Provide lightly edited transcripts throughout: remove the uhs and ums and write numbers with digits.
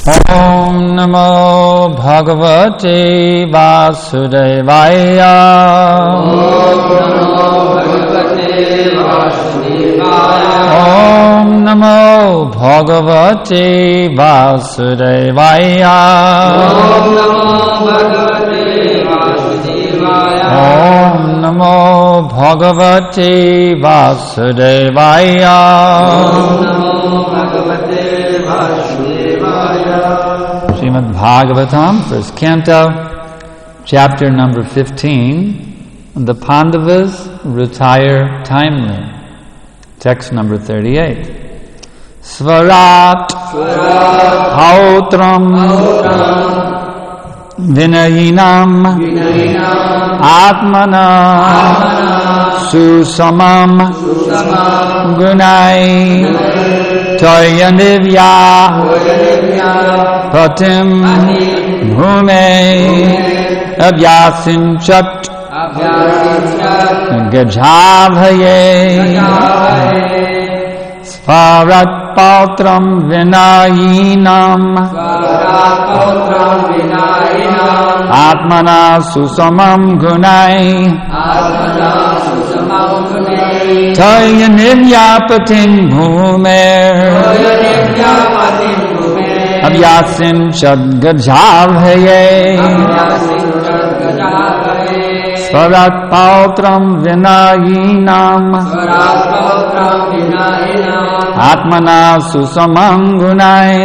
Om Namo Bhagavate Vasudevaya. Om Namo Bhagavate Vasudevaya. Om Namo Bhagavate Vasudevaya. Srimad Bhagavatam, first canto, chapter number 15, the Pandavas retire timely. Text number 38. Svarat Hautram Vinayinam Atmana Susamam Gunai Toyanivya Patim Bhume Abhyasinchat Gajabhaye Svarat Pautram Vinayinam Atmana Susamam Gunai Tayanivyapatin Bhumer Abhyasin Chadgajabhaye Svarat Pautram Vinayinam Atmana Susamam Gunai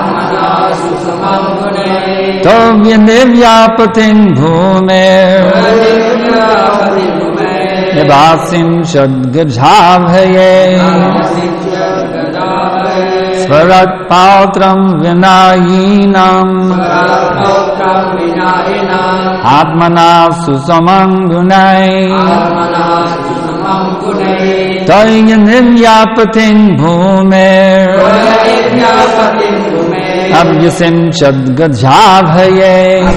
Tayanivyapatin Bhumer Abhyasin Chadgajabhaye Svarat Pautram Vinayinam Atmana Susamam Gunai Tayanivyapatin Bhumer Abhyasin Chadgajabhaye.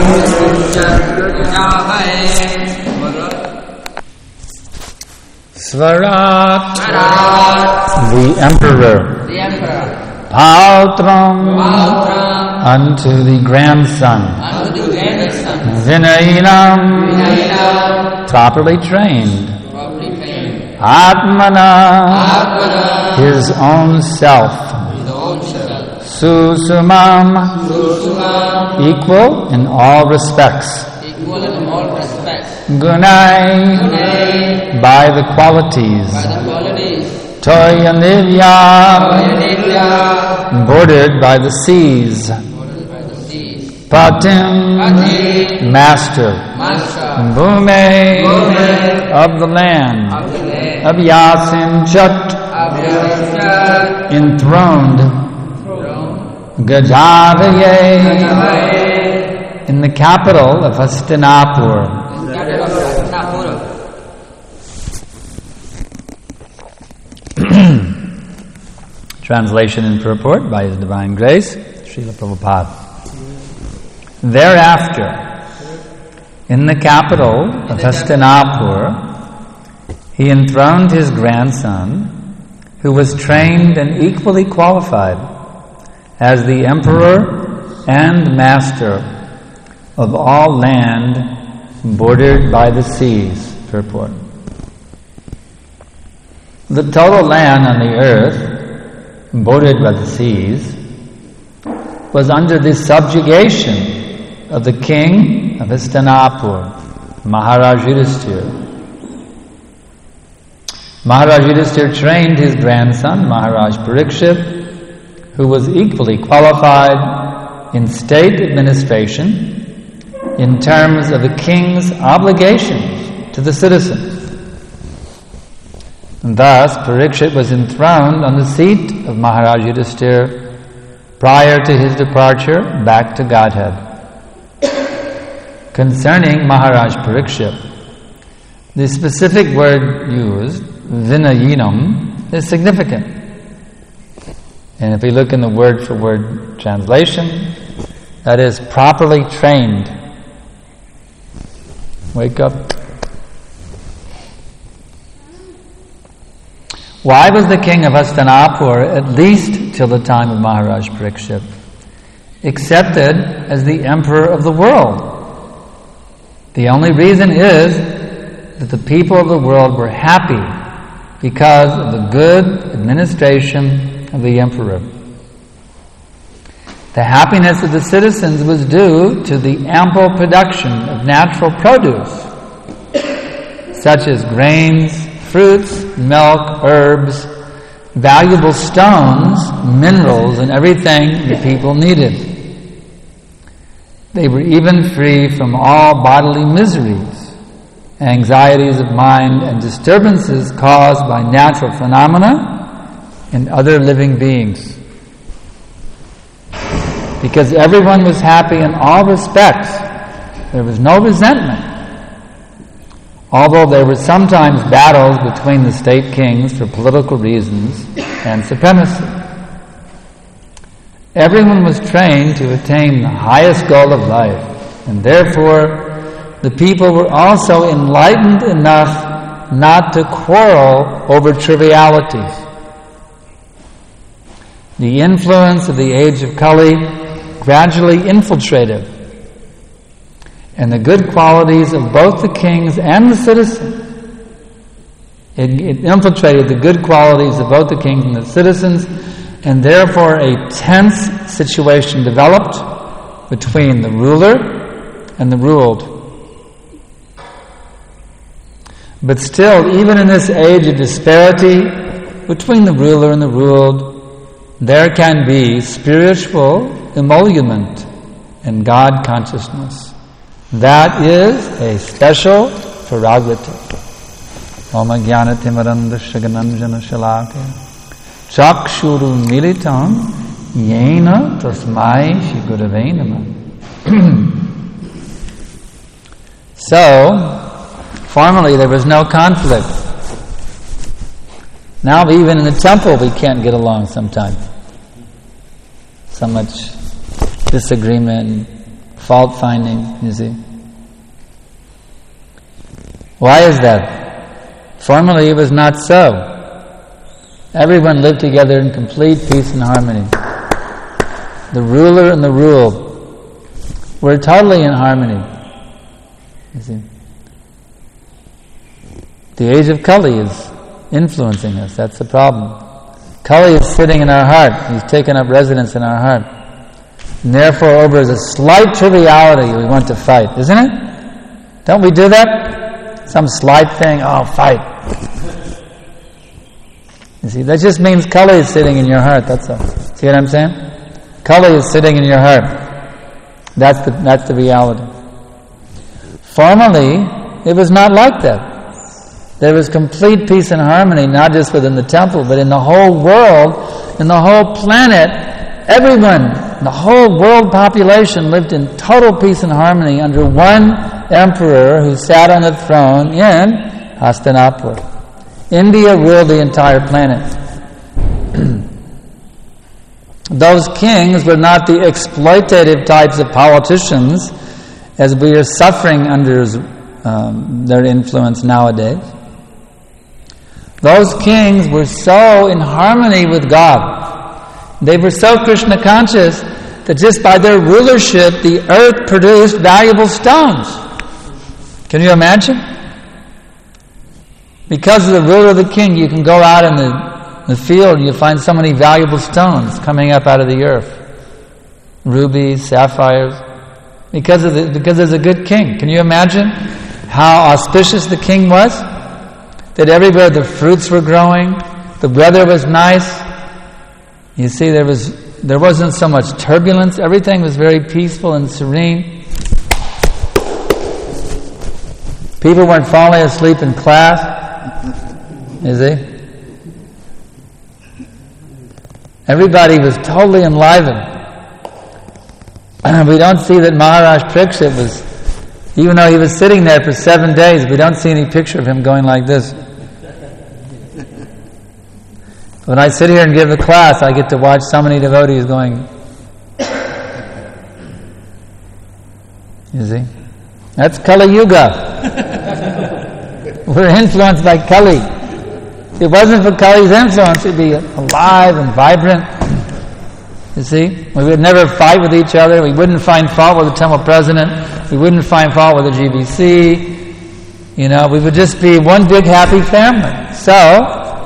Svarat, the emperor. Pautram, unto the grandson. Vinayinam, properly trained. Atmana, his own self. Susumam, equal in all respects. Gunai, by the qualities. Toyanivya, bordered by the seas. Patim, master. Bhume, of the land. Abhyasin Chat, enthroned. Gajavaye, in the capital of Hastinapur. Translation and purport by His Divine Grace, Srila Prabhupada. Thereafter, in the capital of Hastinapur, he enthroned his grandson, who was trained and equally qualified as the emperor and master of all land bordered by the seas. Purport. The total land on the earth bordered by the seas was under the subjugation of the king of Hastinapur, Maharaj Yudhisthira. Maharaj Yudhisthira trained his grandson, Maharaj Parikshit, who was equally qualified in state administration in terms of the king's obligations to the citizens. And thus, Parikshit was enthroned on the seat of Maharaj Yudhisthira prior to his departure back to Godhead. Concerning Maharaj Parikshit, the specific word used, Vinayinam, is significant. And if we look in the word-for-word translation, that is properly trained. Wake up. Why was the king of Hastinapur, at least till the time of Maharaj Parikshit, accepted as the emperor of the world. The only reason is that the people of the world were happy because of the good administration of the emperor. The happiness of the citizens was due to the ample production of natural produce, such as grains, fruits, milk, herbs, valuable stones, minerals, and everything the people needed. They were even free from all bodily miseries, anxieties of mind, and disturbances caused by natural phenomena and other living beings. Because everyone was happy in all respects, there was no resentment. Although there were sometimes battles between the state kings for political reasons and supremacy. Everyone was trained to attain the highest goal of life, and therefore the people were also enlightened enough not to quarrel over trivialities. The influence of the age of Kali gradually infiltrated, and the good qualities of both the kings and the citizens, it infiltrated the good qualities of both the kings and the citizens, and therefore a tense situation developed between the ruler and the ruled. But still, even in this age of disparity between the ruler and the ruled, there can be spiritual emolument and God consciousness. That is a special prerogative. Om Jnana Timaranda Shagananjana Shalakaya Chakshuru Militam Yena Tasmai Shri Gurave Namah. So, formerly there was no conflict. Now even in the temple we can't get along sometimes. So much disagreement, fault finding, you see. Why is that? Formerly it was not so. Everyone lived together in complete peace and harmony. The ruler and the ruled were totally in harmony. You see. The age of Kali is influencing us. That's the problem. Kali is sitting in our heart. He's taken up residence in our heart. And therefore, over a slight triviality, we want to fight, isn't it? Don't we do that? Some slight thing, fight. You see, that just means Kali is sitting in your heart, that's all. See what I'm saying? Kali is sitting in your heart. That's the reality. Formerly, it was not like that. There was complete peace and harmony, not just within the temple, but in the whole world, in the whole planet. Everyone, the whole world population lived in total peace and harmony under one emperor who sat on the throne in Hastinapur. India ruled the entire planet. Those kings were not the exploitative types of politicians as we are suffering under their influence nowadays. Those kings were so in harmony with God. They were so Krishna conscious that just by their rulership, the earth produced valuable stones. Can you imagine? Because of the rule of the king, you can go out in the field and you find so many valuable stones coming up out of the earth. Rubies, sapphires. Because there's a good king. Can you imagine how auspicious the king was? That everywhere the fruits were growing, the weather was nice. You see, there wasn't so much turbulence. Everything was very peaceful and serene. People weren't falling asleep in class. You see? Everybody was totally enlivened. We don't see that Maharaj Parikshit was, even though he was sitting there for 7 days, we don't see any picture of him going like this. When I sit here and give the class, I get to watch so many devotees going. You see? That's Kali Yuga. We're influenced by Kali. If it wasn't for Kali's influence, it'd be alive and vibrant. You see? We would never fight with each other. We wouldn't find fault with the temple president. We wouldn't find fault with the GBC. We would just be one big happy family. So,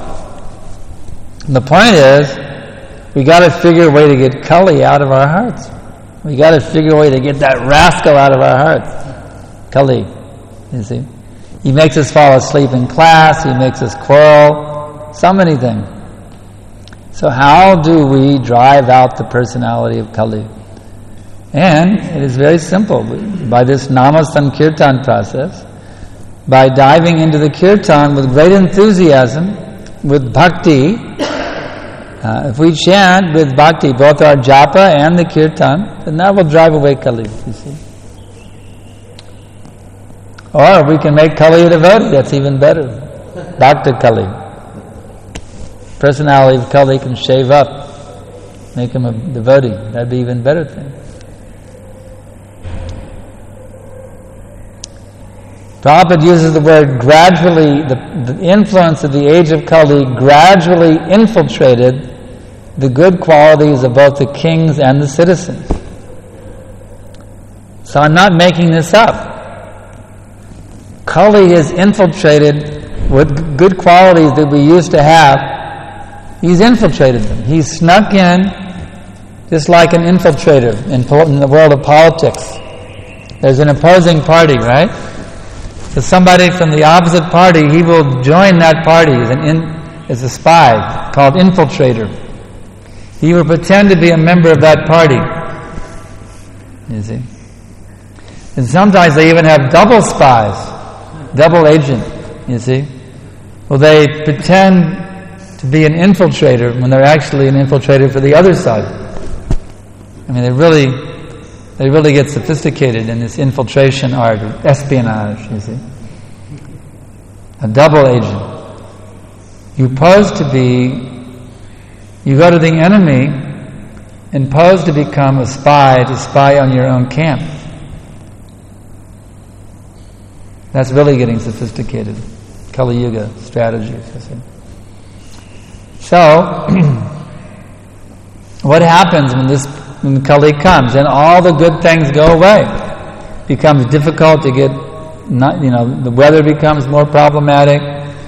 the point is, we got to figure a way to get Kali out of our hearts. We got to figure a way to get that rascal out of our hearts. Kali, you see? He makes us fall asleep in class. He makes us quarrel. So many things. So how do we drive out the personality of Kali? And it is very simple. By this Nama Sankirtan process, by diving into the kirtan with great enthusiasm, with bhakti, if we chant with bhakti, both our japa and the kirtan, then that will drive away Kali, you see. Or we can make Kali a devotee, that's even better. Bhakta Kali. Personality of Kali can shave up, make him a devotee. That'd be even better thing. Prabhupada uses the word gradually, the influence of the age of Kali gradually infiltrated the good qualities of both the kings and the citizens. So I'm not making this up. Kali has infiltrated what good qualities that we used to have. He's infiltrated them. He's snuck in just like an infiltrator in the world of politics. There's an opposing party, right? So somebody from the opposite party, he will join that party as a spy, called infiltrator. He will pretend to be a member of that party. You see? And sometimes they even have double spies, double agent, you see? Well, they pretend to be an infiltrator when they're actually an infiltrator for the other side. I mean, they really get sophisticated in this infiltration art, or espionage, you see. A double agent. You go to the enemy and pose to become a spy, to spy on your own camp. That's really getting sophisticated. Kali Yuga strategies, you see. So, what happens when Kali comes? And all the good things go away. It becomes difficult to get, the weather becomes more problematic.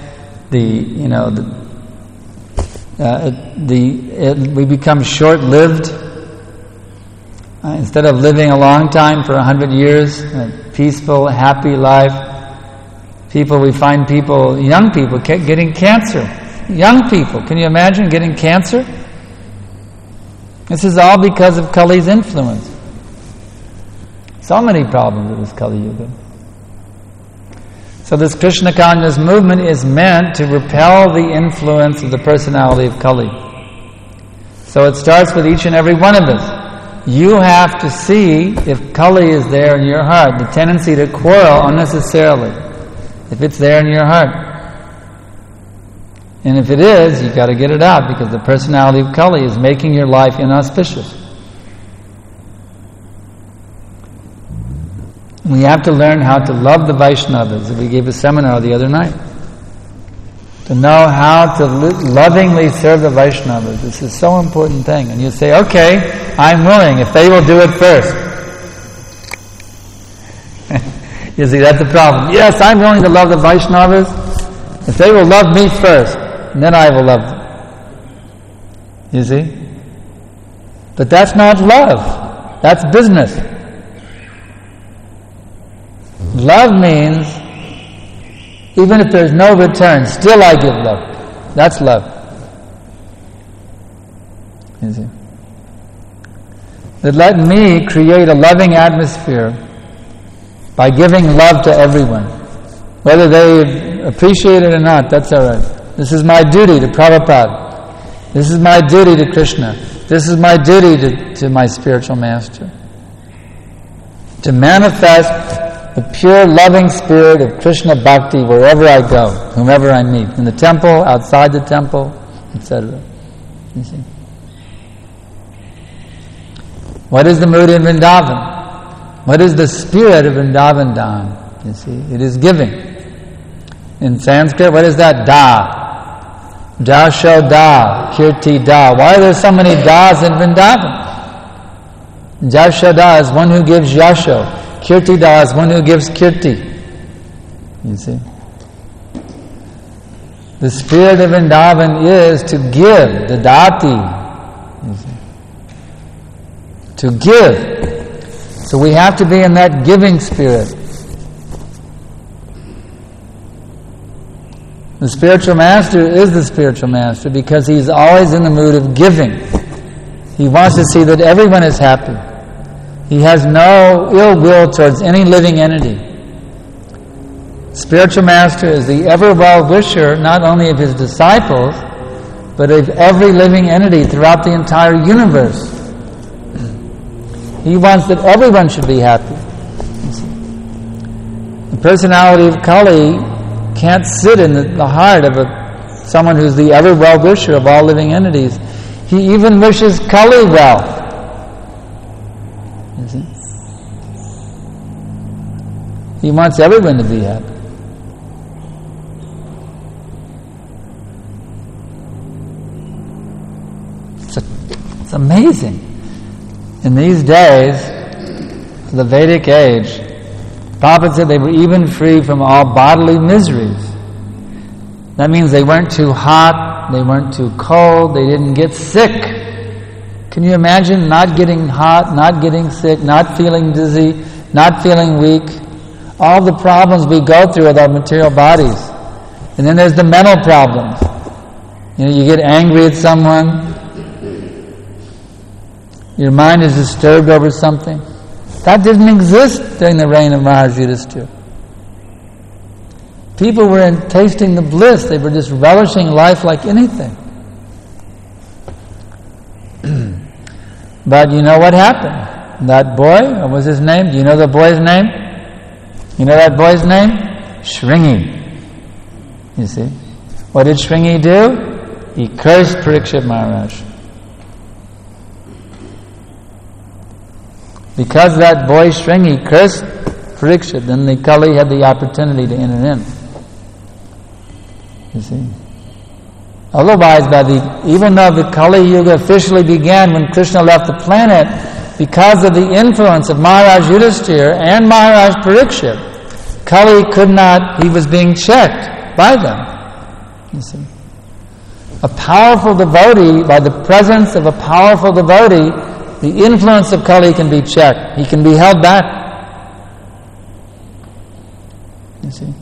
We become short-lived. Instead of living a long time for 100 years, a peaceful, happy life, we find young people getting cancer. Young people, can you imagine getting cancer? This is all because of Kali's influence. So many problems with this Kali Yuga. So this Krishna consciousness movement is meant to repel the influence of the personality of Kali. So it starts with each and every one of us. You have to see if Kali is there in your heart, the tendency to quarrel unnecessarily, if it's there in your heart. And if it is, you've got to get it out, because the personality of Kali is making your life inauspicious. We have to learn how to love the Vaishnavas. We gave a seminar the other night. To know how to lovingly serve the Vaishnavas. This is so important thing. And you say, okay, I'm willing, if they will do it first. You see, that's the problem. Yes, I'm willing to love the Vaishnavas. If they will love me first, and then I will love them. You see? But that's not love. That's business. Love means, even if there's no return, still I give love. That's love. You see? That let me create a loving atmosphere by giving love to everyone. Whether they appreciate it or not, that's all right. This is my duty to Prabhupada. This is my duty to Krishna. This is my duty to my spiritual master. To manifest the pure loving spirit of Krishna Bhakti wherever I go, whomever I meet, in the temple, outside the temple, etc. You see? What is the mood in Vrindavan? What is the spirit of Vrindavan Dham? You see, it is giving. In Sanskrit, what is that? Da. Jasho Da, Kirti Da. Why are there so many Das in Vrindavan? Jashoda is one who gives Yasho. Kirti Da is one who gives Kirti. You see? The spirit of Vrindavan is to give, the Dati. You see? To give. So we have to be in that giving spirit. The spiritual master is the spiritual master because he's always in the mood of giving. He wants to see that everyone is happy. He has no ill will towards any living entity. Spiritual master is the ever well-wisher not only of his disciples, but of every living entity throughout the entire universe. He wants that everyone should be happy. The personality of Kali can't sit in the heart of someone who's the ever well-wisher of all living entities. He even wishes Kali well. You see? He wants everyone to be happy. It's amazing. In these days, the Vedic age, Prabhupada said they were even free from all bodily miseries. That means they weren't too hot, they weren't too cold, they didn't get sick. Can you imagine not getting hot, not getting sick, not feeling dizzy, not feeling weak? All the problems we go through with our material bodies. And then there's the mental problems. You get angry at someone, your mind is disturbed over something. That didn't exist during the reign of Maharaja Yudhishthira. People were tasting the bliss. They were just relishing life like anything. But you know what happened? That boy, what was his name? Do you know the boy's name? You know that boy's name? Shringi. You see? What did Shringi do? He cursed Parikshit Maharaj. Because that boy Shringi cursed Parikshit, then the Kali had the opportunity to enter in. You see? Otherwise, even though the Kali Yuga officially began when Krishna left the planet, because of the influence of Maharaj Yudhishthira and Maharaj Parikshit, Kali could not, he was being checked by them. You see? A powerful devotee, by the presence of a powerful devotee, the influence of Kali can be checked. He can be held back. You see?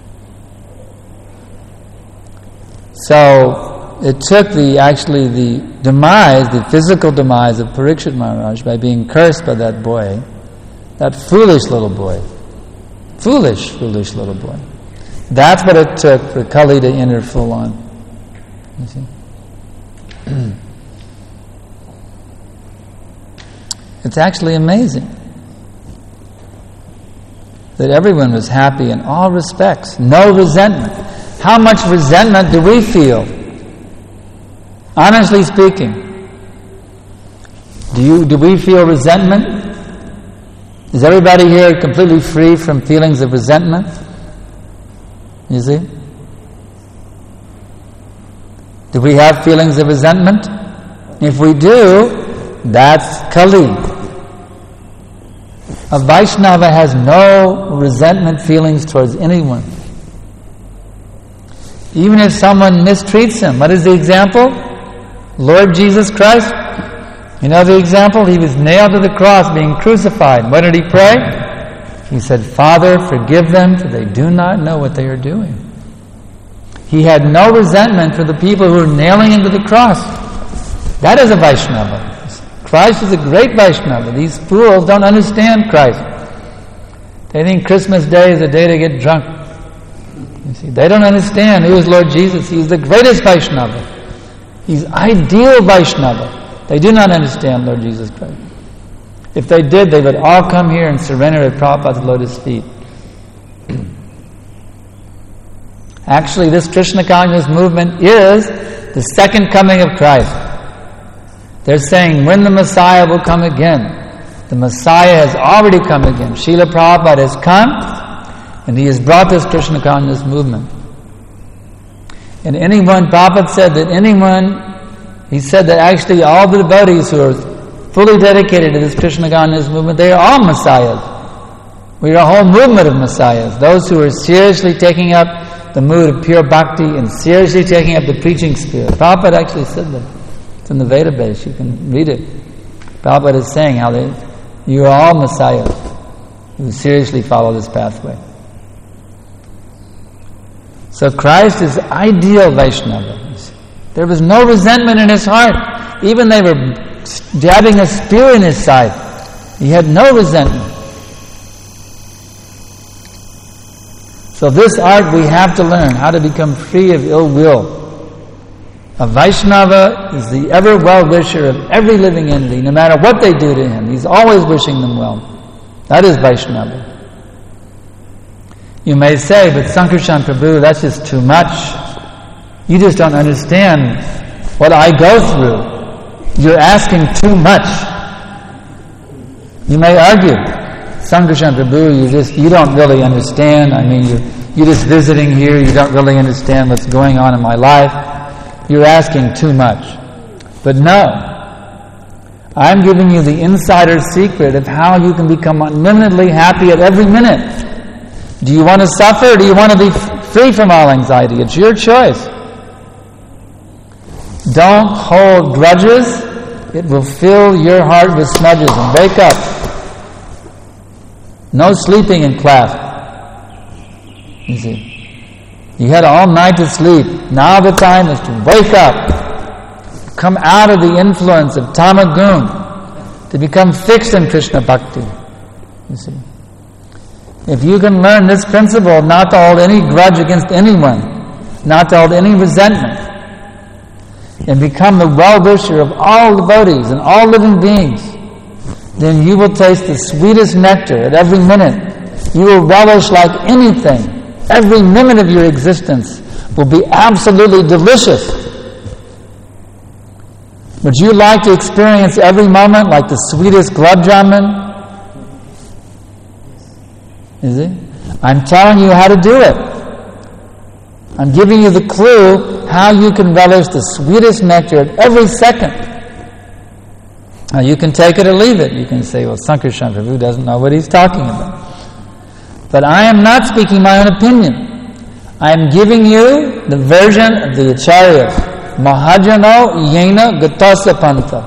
So, it took the demise, the physical demise of Parikshit Maharaj by being cursed by that boy, that foolish little boy. Foolish little boy. That's what it took for Kali to enter full on. You see? It's actually amazing that everyone was happy in all respects. No resentment. How much resentment do we feel? Honestly speaking, do we feel resentment? Is everybody here completely free from feelings of resentment? You see? Do we have feelings of resentment? If we do, that's Kali. A Vaishnava has no resentment feelings towards anyone. Even if someone mistreats him. What is the example? Lord Jesus Christ. You know the example? He was nailed to the cross, being crucified. What did he pray? He said, Father, forgive them, for they do not know what they are doing. He had no resentment for the people who were nailing him to the cross. That is a Vaishnava. Christ is a great Vaishnava. These fools don't understand Christ. They think Christmas Day is a day to get drunk. You see, they don't understand who is Lord Jesus. He's the greatest Vaishnava. He's ideal Vaishnava. They do not understand Lord Jesus Christ. If they did, they would all come here and surrender at Prabhupada's lotus feet. Actually, this Krishna consciousness movement is the second coming of Christ. They're saying when the Messiah will come again. The Messiah has already come again. Srila Prabhupada has come and he has brought this Krishna consciousness movement. And Prabhupada said that he said that actually all the devotees who are fully dedicated to this Krishna consciousness movement, they are all messiahs. We are a whole movement of messiahs. Those who are seriously taking up the mood of pure bhakti and seriously taking up the preaching spirit. Prabhupada actually said that. It's in the Veda base. You can read it. Prabhupada is saying how you are all messiahs who seriously follow this pathway. So Christ is ideal Vaishnava. There was no resentment in his heart. Even they were jabbing a spear in his side. He had no resentment. So this art we have to learn, how to become free of ill will. A Vaishnava is the ever well-wisher of every living entity, no matter what they do to him. He's always wishing them well. That is Vaishnava. You may say, but Sankarshan Prabhu, that's just too much. You just don't understand what I go through. You're asking too much. You may argue, Sankarshan Prabhu, you don't really understand. I mean, you're just visiting here. You don't really understand what's going on in my life. You're asking too much. But no, I'm giving you the insider secret of how you can become unlimitedly happy at every minute. Do you want to suffer or do you want to be free from all anxiety? It's your choice. Don't hold grudges. It will fill your heart with smudges. And wake up. No sleeping in class. You see. You had all night to sleep. Now the time is to wake up. Come out of the influence of tamagun. To become fixed in Krishna bhakti. You see. If you can learn this principle, not to hold any grudge against anyone, not to hold any resentment, and become the well-wisher of all devotees and all living beings, then you will taste the sweetest nectar at every minute. You will relish like anything. Every minute of your existence will be absolutely delicious. Would you like to experience every moment like the sweetest gulab jamun? Is it? I'm telling you how to do it. I'm giving you the clue how you can relish the sweetest nectar at every second. Now you can take it or leave it. You can say, well, Sankarshan Prabhu doesn't know what he's talking about. But I am not speaking my own opinion. I am giving you the version of the Acharyas. Mahajano yena gatasa panta.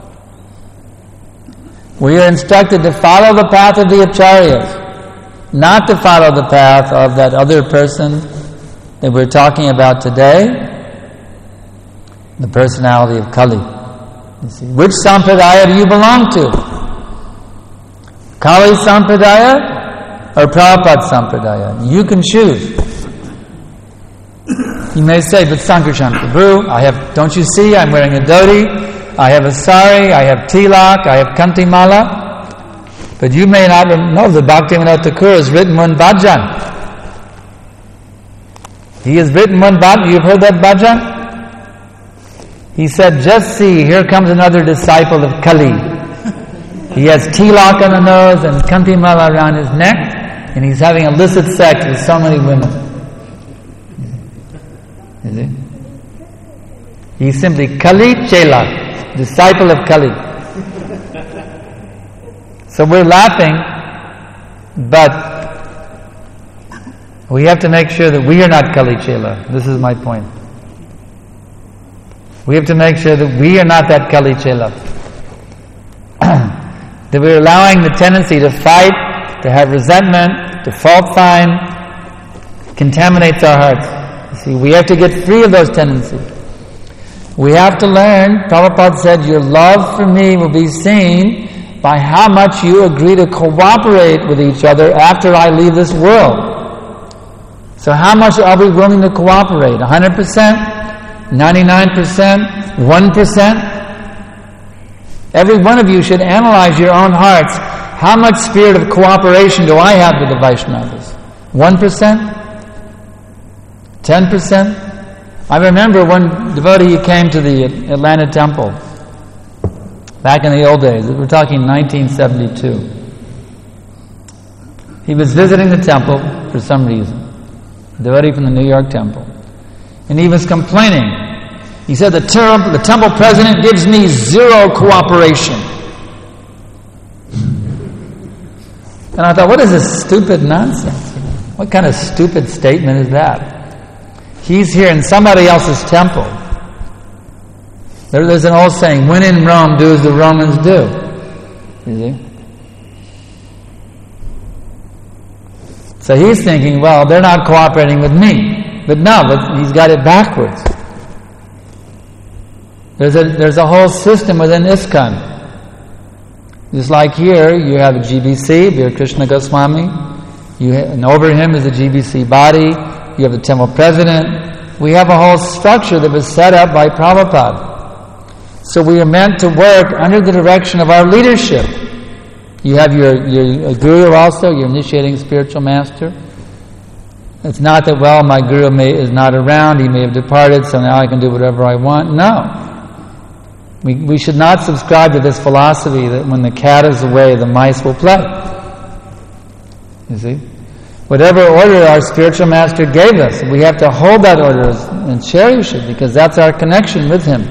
We are instructed to follow the path of the Acharyas, not to follow the path of that other person that we're talking about today, the personality of Kali. You see, which sampradaya do you belong to? Kali sampradaya or Prabhupada sampradaya? You can choose. You may say, but Sankarshan Prabhu, don't you see, I'm wearing a dhoti, I have a sari, I have tilak, I have kantimala. But you may not know that Bhaktivinoda Thakur has written one bhajan. He has written one bhajan. You've heard that bhajan? He said, just see, here comes another disciple of Kali. He has tilak on the nose and kantimala around his neck, and he's having illicit sex with so many women. Is he? He's simply Kali Chela, disciple of Kali. So we're laughing, but we have to make sure that we are not Kali Chela. This is my point. We have to make sure that we are not that Kali Chela. That we're allowing the tendency to fight, to have resentment, to fault find, contaminates our hearts. You see, we have to get free of those tendencies. We have to learn, Prabhupada said, your love for me will be seen by how much you agree to cooperate with each other after I leave this world. So how much are we willing to cooperate? 100%? 99%? 1%? Every one of you should analyze your own hearts. How much spirit of cooperation do I have with the Vaishnavas? 1%? 10%? I remember one devotee came to the Atlanta temple back in the old days. We're talking 1972. He was visiting the temple for some reason. A devotee from the New York temple. And he was complaining. He said, the temple president gives me zero cooperation. And I thought, what is this stupid nonsense? What kind of stupid statement is that? He's here in somebody else's temple. There's an old saying, when in Rome, do as the Romans do. You see? So he's thinking, well, they're not cooperating with me. But no, he's got it backwards. There's a whole system within ISKCON. Just like here, you have a GBC, Vir Krishna Goswami, and over him is a GBC body, you have the temple president. We have a whole structure that was set up by Prabhupada. So we are meant to work under the direction of our leadership. You have your guru also, your initiating spiritual master. It's not that, well, my guru is not around, he may have departed, so now I can do whatever I want. No. We should not subscribe to this philosophy that when the cat is away, the mice will play. You see? Whatever order our spiritual master gave us, we have to hold that order and cherish it, because that's our connection with him.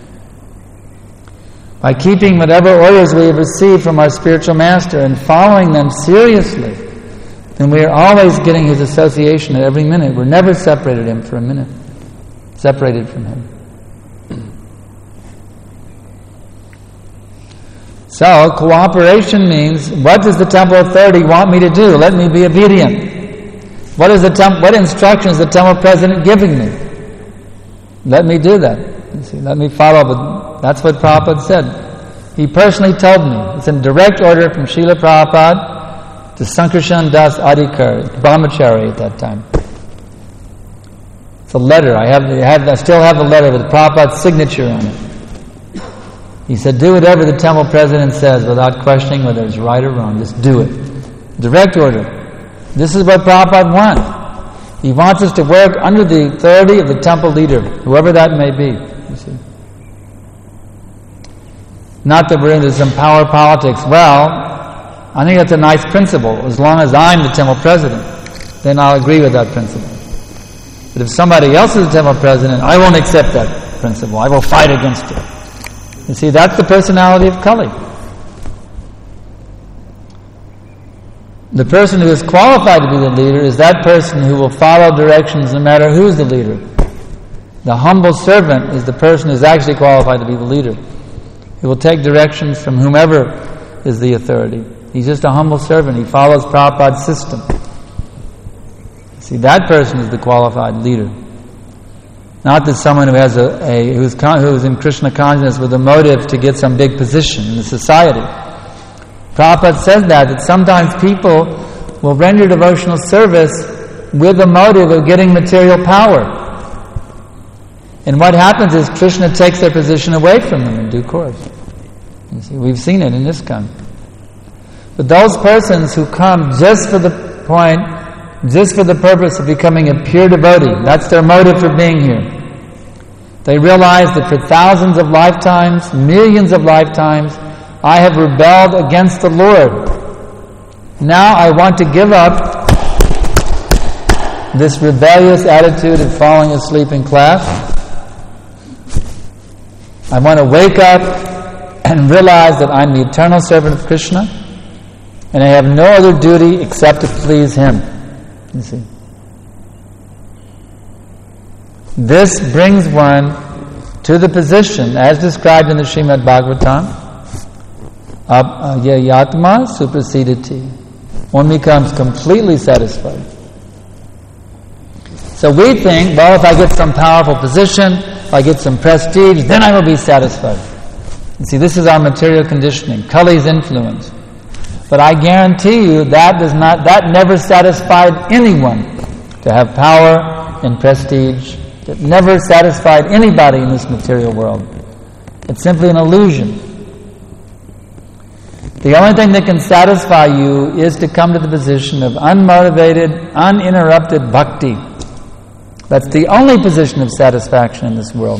By keeping whatever orders we have received from our spiritual master and following them seriously, then we are always getting his association at every minute. We're never separated from him. So, cooperation means, what does the temple authority want me to do? Let me be obedient. What instruction is the temple president giving me? Let me do that. You see, let me follow. That's what Prabhupada said. He personally told me. It's in direct order from Srila Prabhupada to Sankarshan Das Adhikar, Brahmachari at that time. It's a letter. I still have the letter with Prabhupada's signature on it. He said, do whatever the temple president says without questioning whether it's right or wrong. Just do it. Direct order. This is what Prabhupada wants. He wants us to work under the authority of the temple leader, whoever that may be. You see. Not that we're into some power politics. Well, I think that's a nice principle. As long as I'm the temple president, then I'll agree with that principle. But if somebody else is the temple president, I won't accept that principle. I will fight against it. You see, that's the personality of Kali. The person who is qualified to be the leader is that person who will follow directions no matter who's the leader. The humble servant is the person who's actually qualified to be the leader. He will take directions from whomever is the authority. He's just a humble servant. He follows Prabhupada's system. See, that person is the qualified leader. Not that someone who has who's in Krishna consciousness with a motive to get some big position in the society. Prabhupada says that sometimes people will render devotional service with a motive of getting material power. And what happens is Krishna takes their position away from them in due course. You see, we've seen it in ISKCON. But those persons who come just for the purpose of becoming a pure devotee, that's their motive for being here. They realize that for thousands of lifetimes, millions of lifetimes, I have rebelled against the Lord. Now I want to give up this rebellious attitude of falling asleep in class. I want to wake up and realize that I'm the eternal servant of Krishna, and I have no other duty except to please Him. You see. This brings one to the position, as described in the Srimad Bhagavatam, Yatma Suprasidati. One becomes completely satisfied. So we think, well, if I get some powerful position, if I get some prestige, then I will be satisfied. You see, this is our material conditioning, Kali's influence. But I guarantee you that never satisfied anyone to have power and prestige. It never satisfied anybody in this material world. It's simply an illusion. The only thing that can satisfy you is to come to the position of unmotivated, uninterrupted bhakti. That's the only position of satisfaction in this world.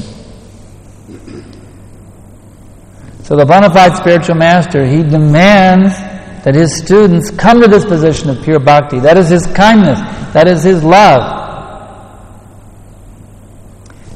So the bona fide spiritual master, he demands that his students come to this position of pure bhakti. That is his kindness. That is his love.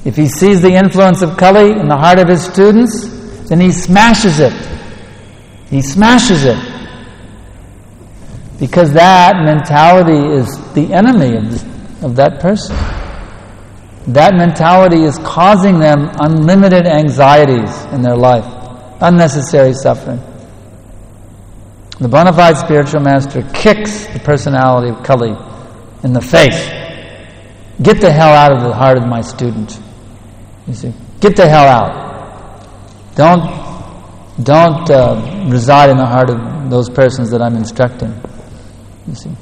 If he sees the influence of Kali in the heart of his students, then he smashes it. He smashes it. Because that mentality is the enemy of that person. That mentality is causing them unlimited anxieties in their life, unnecessary suffering. The bona fide spiritual master kicks the personality of Kali in the face. Get the hell out of the heart of my student. You see, get the hell out. Don't reside in the heart of those persons that I'm instructing. You see.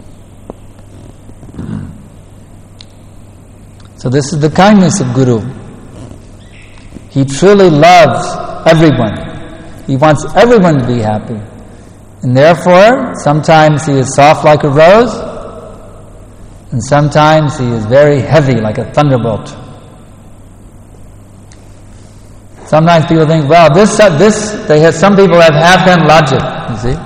So this is the kindness of Guru. He truly loves everyone. He wants everyone to be happy. And therefore, sometimes he is soft like a rose, and sometimes he is very heavy like a thunderbolt. Sometimes people think, well, some people have half-hand logic, you see.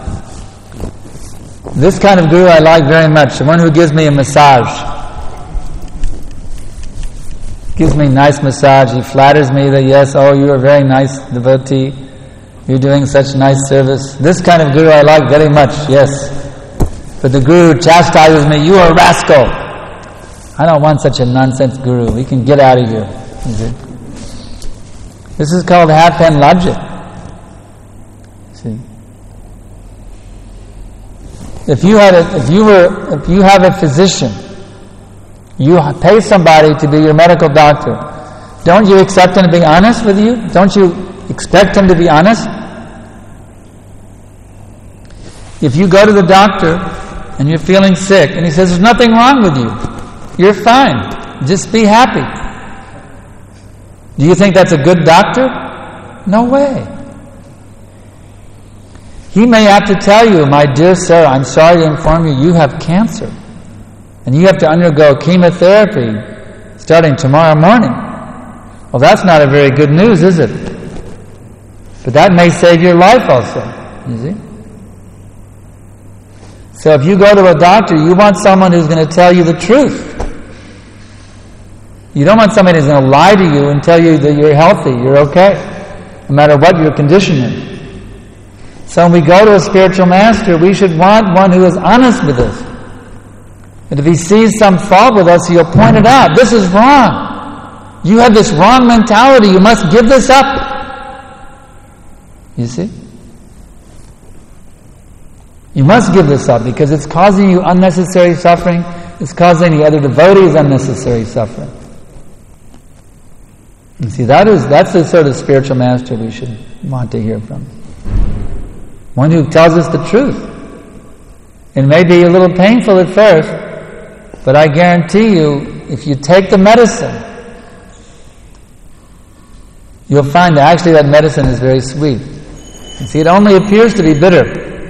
This kind of guru I like very much, the one who gives me a massage. Gives me a nice massage, he flatters me that yes, you're a very nice devotee, you're doing such nice service. This kind of guru I like very much, yes. But the guru chastises me, you are a rascal. I don't want such a nonsense guru, he can get out of here. You see? This is called half-hand logic. See? If you have a physician, you pay somebody to be your medical doctor, don't you accept him to be honest with you? Don't you expect him to be honest? If you go to the doctor and you're feeling sick and he says there's nothing wrong with you, you're fine, just be happy. Do you think that's a good doctor? No way. He may have to tell you, my dear sir, I'm sorry to inform you, you have cancer. And you have to undergo chemotherapy starting tomorrow morning. Well, that's not a very good news, is it? But that may save your life also, you see. So if you go to a doctor, you want someone who's going to tell you the truth. You don't want somebody who's going to lie to you and tell you that you're healthy, you're okay, no matter what your condition is. So when we go to a spiritual master, we should want one who is honest with us. And if he sees some fault with us, he'll point it out. This is wrong. You have this wrong mentality. You must give this up. You see? You must give this up because it's causing you unnecessary suffering. It's causing the other devotees unnecessary suffering. You see, that's the sort of spiritual master we should want to hear from. One who tells us the truth. It may be a little painful at first, but I guarantee you, if you take the medicine, you'll find that actually that medicine is very sweet. You see, it only appears to be bitter.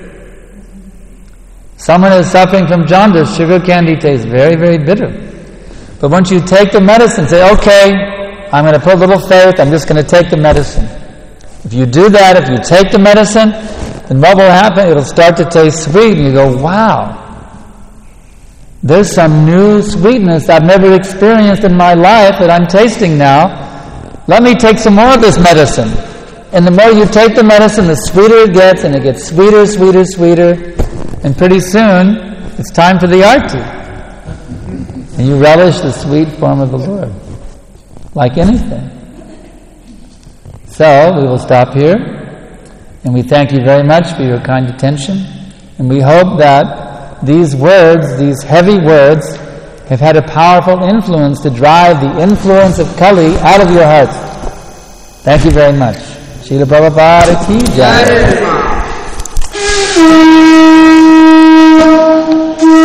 Someone who is suffering from jaundice, sugar candy tastes very, very bitter. But once you take the medicine, say, okay, I'm going to put a little faith, I'm just going to take the medicine. If you do that, if you take the medicine, then what will happen? It'll start to taste sweet, and you go, wow, there's some new sweetness I've never experienced in my life that I'm tasting now. Let me take some more of this medicine. And the more you take the medicine, the sweeter it gets, and it gets sweeter, sweeter, sweeter. And pretty soon, it's time for the arti. And you relish the sweet form of the Lord. Like anything. So, we will stop here. And we thank you very much for your kind attention. And we hope that these words, these heavy words, have had a powerful influence to drive the influence of Kali out of your hearts. Thank you very much. Srila Prabhupada ki jai.